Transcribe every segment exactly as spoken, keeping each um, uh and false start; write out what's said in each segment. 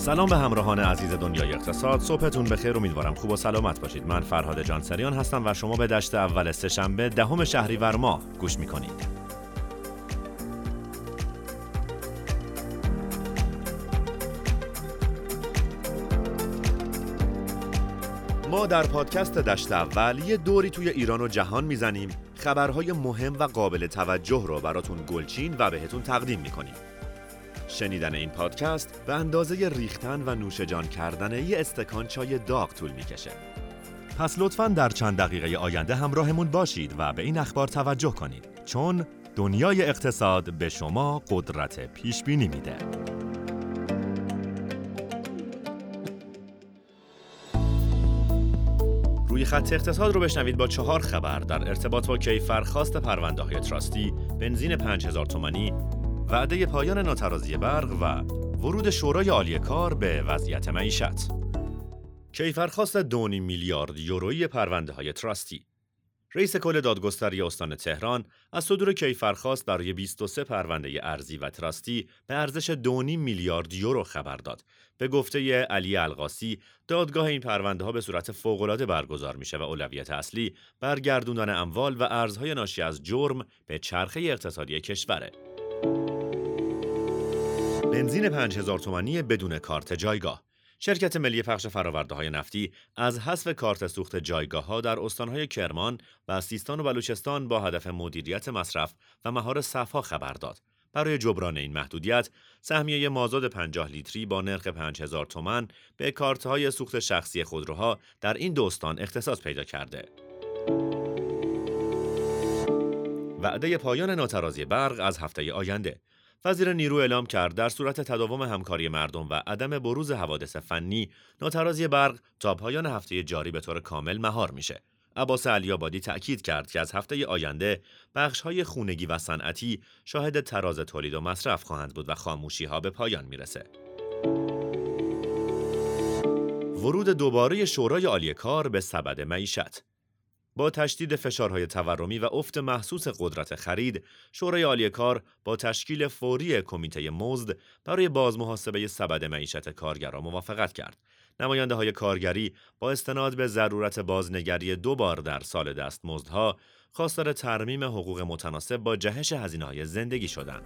سلام به همراهان عزیز دنیای اقتصاد. صبحتون بخیر، امیدوارم خوب و سلامت باشید. من فرهاد جانسریان هستم و شما به دشت اول سه‌شنبه دهم شهریور ماه گوش می‌کنید. ما در پادکست دشت اول یه دوری توی ایران و جهان میزنیم، خبرهای مهم و قابل توجه رو براتون گلچین و بهتون تقدیم می‌کنیم. شنیدن این پادکست به اندازه ریختن و نوش جان کردن یه استکان چای داغ طول میکشه. پس لطفاً در چند دقیقه آینده همراهمون باشید و به این اخبار توجه کنید، چون دنیای اقتصاد به شما قدرت پیش بینی میده. روی خط اقتصاد رو بشنوید با چهار خبر در ارتباط با کیفرخواست پرونده‌های تراستی، بنزین پنج هزار تومانی، وعده پایان ناترازی برق و ورود شورای عالی کار به وضعیت معیشت. کیفرخواست دو و نیم میلیارد یورویی پرونده‌های تراستی. رئیس کل دادگستری استان تهران از صدور کیفرخواست برای بیست و سه پرونده ارضی و تراستی به ارزش دو و نیم میلیارد یورو خبر داد. به گفته علی القاسی، دادگاه این پرونده‌ها به صورت فوق‌العاده برگزار میشه و اولویت اصلی برگردوندن اموال و ارزهای ناشی از جرم به چرخه اقتصادی کشوره. بنزین پنج هزار تومانی بدون کارت جایگاه. شرکت ملی پخش فرآورده‌های نفتی از حذف کارت سوخت جایگاه‌ها در استان‌های کرمان و سیستان و بلوچستان با هدف مدیریت مصرف و مهار صف‌ها خبر داد. برای جبران این محدودیت، سهمیه مازاد پنجاه لیتری با نرخ پنج هزار تومان به کارت‌های سوخت شخصی خودروها در این دو استان اختصاص پیدا کرده. وعده پایان ناترازی برق از هفته آینده. وزیر نیرو اعلام کرد در صورت تداوم همکاری مردم و عدم بروز حوادث فنی، ناترازی برق تا پایان هفته جاری به طور کامل مهار میشه. عباس علی‌آبادی تأکید کرد که از هفته آینده بخش‌های خونگی و صنعتی شاهد تراز تولید و مصرف خواهند بود و خاموشی‌ها به پایان میرسه. ورود دوباره شورای عالی کار به سبد معیشت. با تشدید فشارهای تورمی و افت محسوس قدرت خرید، شورای عالی کار با تشکیل فوری کمیته مزد برای بازمحاسبه سبد معیشت کارگران موافقت کرد. نماینده‌های کارگری با استناد به ضرورت بازنگری دو بار در سال دستمزدها، خواستار ترمیم حقوق متناسب با جهش هزینه‌های زندگی شدند.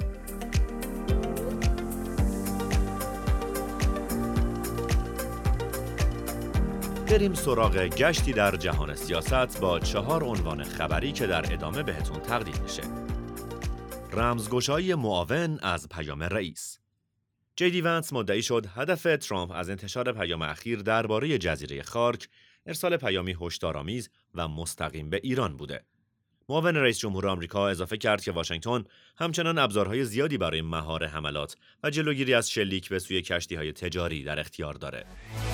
بریم سراغ گشتی در جهان سیاست با چهار عنوان خبری که در ادامه بهتون تقدیم میشه. رمزگشایی معاون از پیام رئیس. جی دی ونس مدعی شد هدف ترامپ از انتشار پیام اخیر درباره جزیره خارک ارسال پیامی هشدارآمیز و مستقیم به ایران بوده. معاون رئیس جمهور آمریکا اضافه کرد که واشنگتن همچنان ابزارهای زیادی برای مهار حملات و جلوگیری از شلیک به سوی کشتی‌های تجاری در اختیار داره.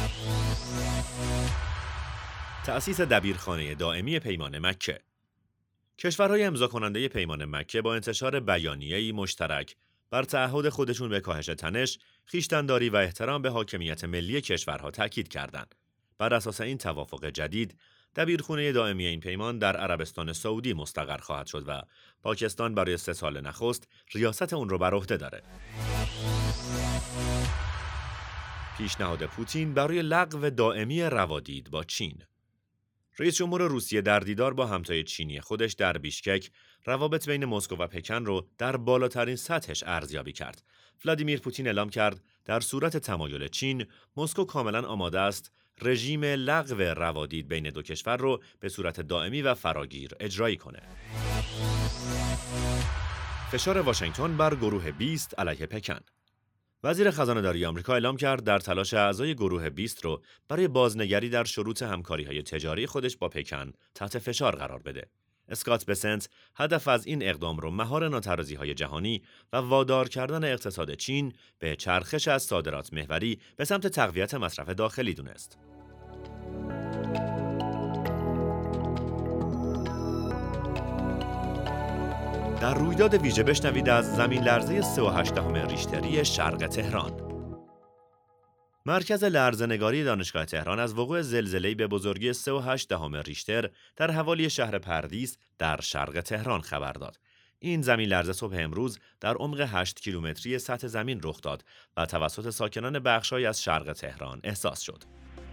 تأسیس دبیرخانه دائمی پیمان مکه. کشورهای امضا کننده پیمان مکه با انتشار بیانیه‌ای مشترک بر تعهد خودشون به کاهش تنش، خویشتن‌داری و احترام به حاکمیت ملی کشورها تاکید کردند. بر اساس این توافق جدید، دبیرخانه دائمی این پیمان در عربستان سعودی مستقر خواهد شد و پاکستان برای سه سال نخست ریاست اون رو بر عهده داره. پیشنهاد پوتین برای لغو دائمی روادید با چین. رئیس جمهور روسیه در دیدار با همتای چینی خودش در بیشکک روابط بین مسکو و پکن رو در بالاترین سطحش ارزیابی کرد. ولادیمیر پوتین اعلام کرد در صورت تمایل چین، مسکو کاملا آماده است رژیم لغو روادید بین دو کشور رو به صورت دائمی و فراگیر اجرایی کنه. فشار واشنگتن بر گروه بیست علیه پکن. وزیر خزانه‌داری آمریکا اعلام کرد در تلاش اعضای گروه بیست رو برای بازنگری در شروط همکاری‌های تجاری خودش با پکن تحت فشار قرار بده. اسکات بسنت هدف از این اقدام رو مهار ناترازی‌های جهانی و وادار کردن اقتصاد چین به چرخش از صادرات محوری به سمت تقویت مصرف داخلی دونست. در رویداد ویژه بشنوید از زمین لرزه سه و هشت دهم ریشتری شرق تهران. مرکز لرزه‌نگاری دانشگاه تهران از وقوع زلزله‌ای به بزرگی سه و هشت دهم ریشتر در حوالی شهر پردیس در شرق تهران خبر داد. این زمین لرزه صبح امروز در عمق هشت کیلومتری سطح زمین رخ داد و توسط ساکنان بخش‌هایی از شرق تهران احساس شد.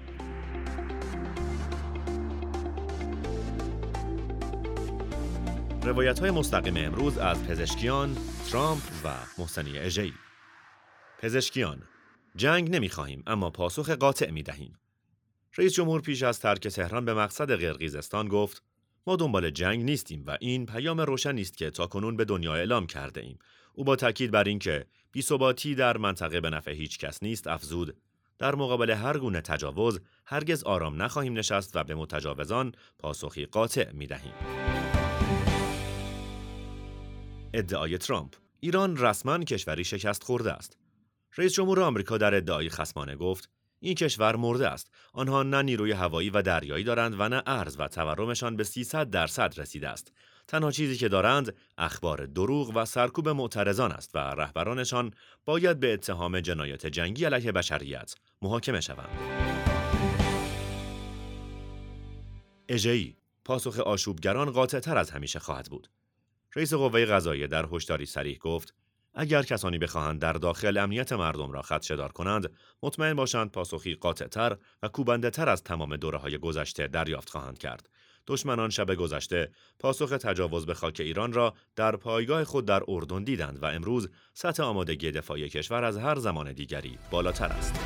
روایت‌های مستقیم امروز از پزشکیان، ترامپ و محسنی اژه‌ای. پزشکیان: جنگ نمی‌خواهیم اما پاسخ قاطع می‌دهیم. رئیس جمهور پیش از ترک تهران به مقصد قرقیزستان گفت: ما دنبال جنگ نیستیم و این پیام روشنی است که تاکنون به دنیا اعلام کرده ایم. او با تاکید بر اینکه بی‌ثباتی در منطقه به نفع هیچ کس نیست افزود: در مقابل هر گونه تجاوز هرگز آرام نخواهیم نشست و به متجاوزان پاسخی قاطع می‌دهیم. ادعای ترامپ: ایران رسما کشوری شکست خورده است. رئیس جمهور آمریکا در ادعای خصمانه گفت: این کشور مرده است. آنها نه نیروی هوایی و دریایی دارند و نه ارز و تورمشان به سیصد درصد رسیده است. تنها چیزی که دارند اخبار دروغ و سرکوب معترضان است و رهبرانشان باید به اتهام جنایات جنگی علیه بشریت محاکمه شوند. اژه‌ای: پاسخ آشوبگران قاطع‌تر از همیشه خواهد بود. رئیس قوه قضاییه در هشداری صریح گفت: اگر کسانی بخواهند در داخل امنیت مردم را خدشه‌دار کنند، مطمئن باشند پاسخی قاطع‌تر و کوبنده‌تر از تمام دوره‌های گذشته دریافت خواهند کرد. دشمنان شب گذشته پاسخ تجاوز به خاک ایران را در پایگاه خود در اردن دیدند و امروز سطح آمادگی دفاعی کشور از هر زمان دیگری بالاتر است.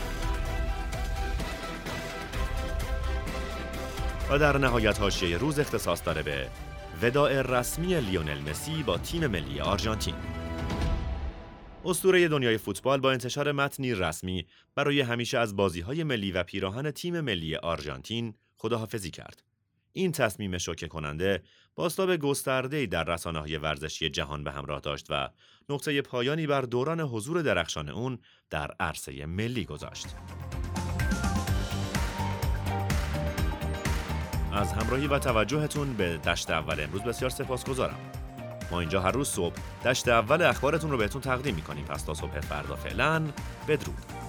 و در نهایت حاشیه روز اختصاص داره به وداع رسمی لیونل مسی با تیم ملی آرژانتین. اسطوره دنیای فوتبال با انتشار متنی رسمی برای همیشه از بازی‌های ملی و پیراهن تیم ملی آرژانتین خداحافظی کرد. این تصمیم شوکه کننده بازتاب گسترده‌ای در رسانه‌های ورزشی جهان به همراه داشت و نقطه پایانی بر دوران حضور درخشان اون در عرصه ملی گذاشت. از همراهی و توجهتون به دشت اول امروز بسیار سپاسگزارم. ما اینجا هر روز صبح دشت اول اخبارتون رو بهتون تقدیم می‌کنیم. پس تا صبح فردا فعلا بدرود.